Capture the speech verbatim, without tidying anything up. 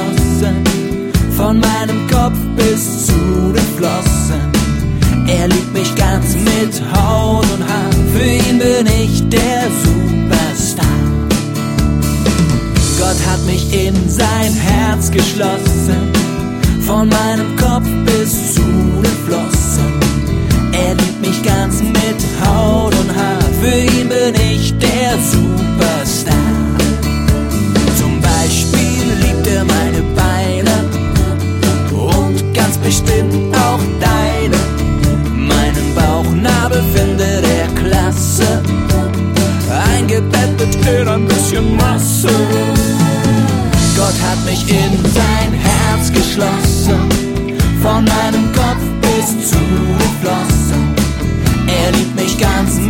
geschlossen, von meinem Kopf bis zu den Flossen. Er liebt mich ganz mit Haut und Haar, für ihn bin ich der Superstar. Gott hat mich in sein Herz geschlossen, von meinem Kopf bis zu den Flossen. Er liebt mich ganz mit Haut und Haar, für ihn bin ich der Superstar. Zum Beispiel liebt er meine Beine und ganz bestimmt auch deine. Meinen Bauchnabel findet er klasse, eingebettet in ein bisschen Masse. Gott hat mich in sein Herz geschlossen, von meinem Kopf bis zu den Flossen. Er liebt mich ganz